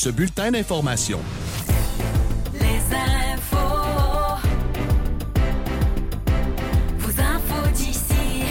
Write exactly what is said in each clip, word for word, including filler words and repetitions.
ce bulletin d'information. Les infos. Vos infos d'ici.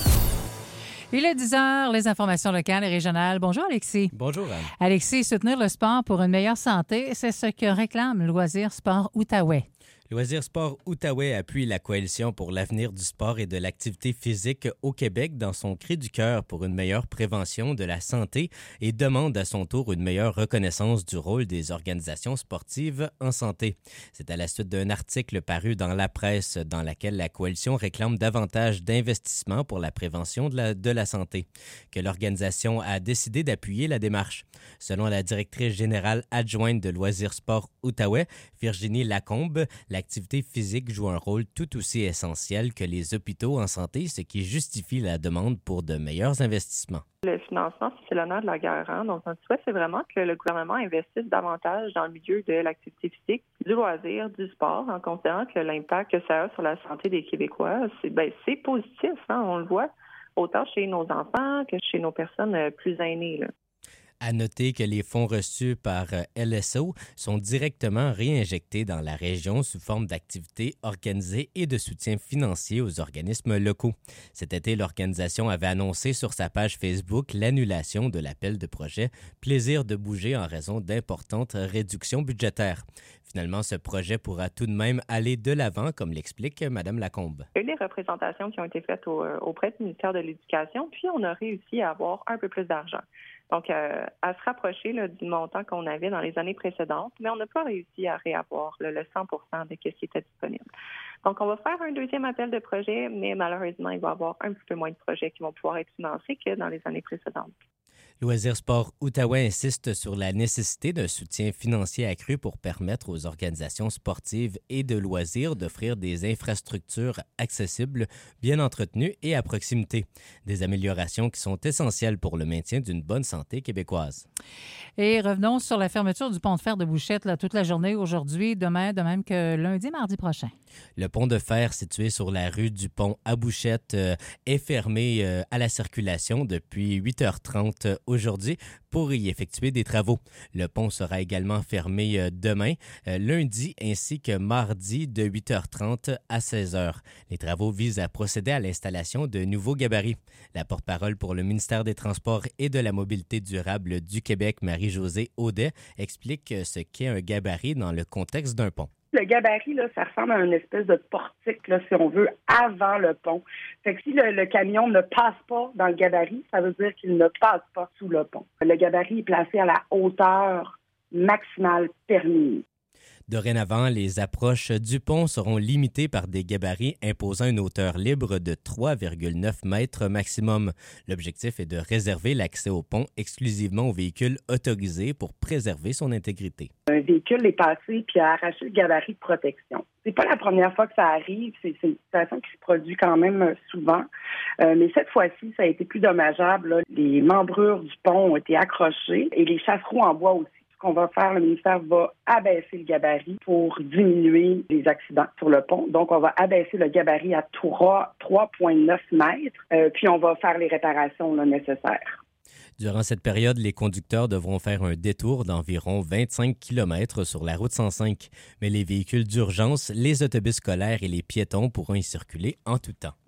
Il est dix heures, les informations locales et régionales. Bonjour Alexis. Bonjour Anne. Alexis, soutenir le sport pour une meilleure santé, c'est ce que réclame Loisirs Sport Outaouais. Loisirs Sport Outaouais appuie la Coalition pour l'avenir du sport et de l'activité physique au Québec dans son cri du cœur pour une meilleure prévention de la santé et demande à son tour une meilleure reconnaissance du rôle des organisations sportives en santé. C'est à la suite d'un article paru dans la presse dans laquelle la Coalition réclame davantage d'investissements pour la prévention de la, de la santé que l'organisation a décidé d'appuyer la démarche. Selon la directrice générale adjointe de Loisirs Sport Outaouais, Virginie Lacombe, la l'activité physique joue un rôle tout aussi essentiel que les hôpitaux en santé, ce qui justifie la demande pour de meilleurs investissements. Le financement, c'est l'honneur de la guerre. Hein? Donc, notre souhait, c'est vraiment que le gouvernement investisse davantage dans le milieu de l'activité physique, du loisir, du sport, en considérant que l'impact que ça a sur la santé des Québécois, c'est, ben, c'est positif. Hein? On le voit autant chez nos enfants que chez nos personnes plus aînées, là. À noter que les fonds reçus par L S O sont directement réinjectés dans la région sous forme d'activités organisées et de soutien financier aux organismes locaux. Cet été, l'organisation avait annoncé sur sa page Facebook l'annulation de l'appel de projet Plaisir de bouger en raison d'importantes réductions budgétaires. Finalement, ce projet pourra tout de même aller de l'avant, comme l'explique Mme Lacombe. Il y a eu des représentations qui ont été faites au, auprès du ministère de l'Éducation, puis on a réussi à avoir un peu plus d'argent. Donc, euh, à se rapprocher là, du montant qu'on avait dans les années précédentes, mais on n'a pas réussi à réavoir là, le cent pour cent de ce qui était disponible. Donc, on va faire un deuxième appel de projet, mais malheureusement, il va y avoir un petit peu moins de projets qui vont pouvoir être financés que dans les années précédentes. Loisirs Sport Outaouais insiste sur la nécessité d'un soutien financier accru pour permettre aux organisations sportives et de loisirs d'offrir des infrastructures accessibles, bien entretenues et à proximité. Des améliorations qui sont essentielles pour le maintien d'une bonne santé québécoise. Et revenons sur la fermeture du pont de fer de Bouchette là, toute la journée aujourd'hui, demain, de même que lundi, mardi prochain. Le pont de fer situé sur la rue du Pont à Bouchette euh, est fermé euh, à la circulation depuis huit heures trente aujourd'hui pour y effectuer des travaux. Le pont sera également fermé euh, demain, euh, lundi ainsi que mardi de huit heures trente à seize heures. Les travaux visent à procéder à l'installation de nouveaux gabarits. La porte-parole pour le ministère des Transports et de la Mobilité durable du Québec, Marie-Josée Audet, explique ce qu'est un gabarit dans le contexte d'un pont. Le gabarit, là, ça ressemble à une espèce de portique, là, si on veut, avant le pont. Fait que si le, le camion ne passe pas dans le gabarit, ça veut dire qu'il ne passe pas sous le pont. Le gabarit est placé à la hauteur maximale permise. Dorénavant, les approches du pont seront limitées par des gabarits imposant une hauteur libre de trois virgule neuf mètres maximum. L'objectif est de réserver l'accès au pont exclusivement aux véhicules autorisés pour préserver son intégrité. Un véhicule est passé puis a arraché le gabarit de protection. C'est pas la première fois que ça arrive. C'est, c'est une situation qui se produit quand même souvent. Euh, mais cette fois-ci, ça a été plus dommageable, là. Les membrures du pont ont été accrochées et les chasse-roues en bois aussi. Ce qu'on va faire, le ministère va abaisser le gabarit pour diminuer les accidents sur le pont. Donc, on va abaisser le gabarit à trois virgule neuf mètres, euh, puis on va faire les réparations là, nécessaires. Durant cette période, les conducteurs devront faire un détour d'environ vingt-cinq kilomètres sur la route cent cinq. Mais les véhicules d'urgence, les autobus scolaires et les piétons pourront y circuler en tout temps.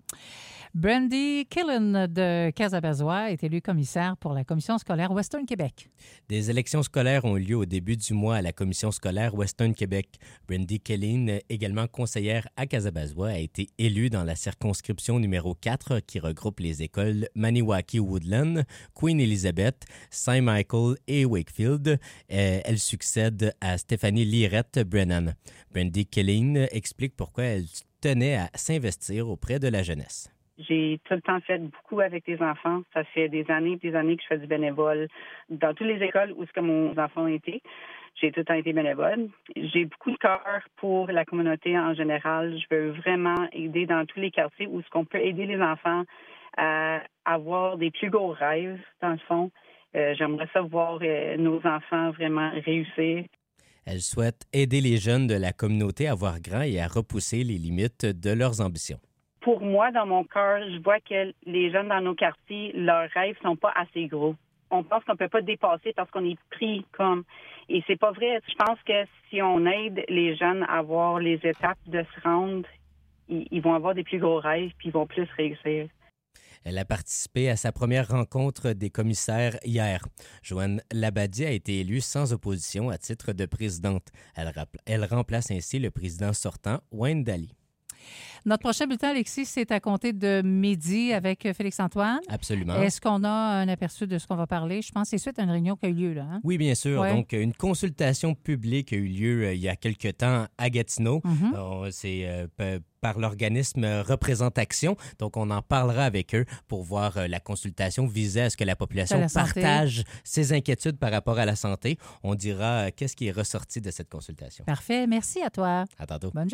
Brandy Killen de Casabazois est élue commissaire pour la commission scolaire Western Québec. Des élections scolaires ont eu lieu au début du mois à la commission scolaire Western Québec. Brandy Killen, également conseillère à Casabazois, a été élue dans la circonscription numéro quatre qui regroupe les écoles Maniwaki-Woodland, Queen Elizabeth, Saint-Michael et Wakefield. Elle succède à Stéphanie Lirette-Brennan. Brandy Killen explique pourquoi elle tenait à s'investir auprès de la jeunesse. J'ai tout le temps fait beaucoup avec les enfants. Ça fait des années et des années que je fais du bénévole dans toutes les écoles où ce que mon enfant a été. J'ai tout le temps été bénévole. J'ai beaucoup de cœur pour la communauté en général. Je veux vraiment aider dans tous les quartiers où ce qu'on peut aider les enfants à avoir des plus gros rêves, dans le fond. Euh, j'aimerais ça voir euh, nos enfants vraiment réussir. Elle souhaite aider les jeunes de la communauté à voir grand et à repousser les limites de leurs ambitions. Pour moi, dans mon cœur, je vois que les jeunes dans nos quartiers, leurs rêves sont pas assez gros. on pense qu'on peut pas dépasser parce qu'on est pris comme. Et c'est pas vrai. Je pense que si on aide les jeunes à voir les étapes de se rendre, ils, ils vont avoir des plus gros rêves puis ils vont plus réussir. Elle a participé à sa première rencontre des commissaires hier. Joanne Labadie a été élue sans opposition à titre de présidente. Elle, rap- elle remplace ainsi le président sortant, Wayne Daly. Notre prochain bulletin, Alexis, c'est à compter de midi avec Félix-Antoine. Absolument. Est-ce qu'on a un aperçu de ce qu'on va parler? Je pense que c'est suite à une réunion qui a eu lieu, là. Hein? Oui, bien sûr. Ouais. Donc, une consultation publique a eu lieu euh, il y a quelque temps à Gatineau. Mm-hmm. Euh, c'est euh, p- par l'organisme Représentation. Donc, on en parlera avec eux pour voir euh, la consultation visait à ce que la population la santé. partage ses inquiétudes par rapport à la santé. On dira euh, qu'est-ce qui est ressorti de cette consultation. Parfait. Merci à toi. À tantôt. Bonne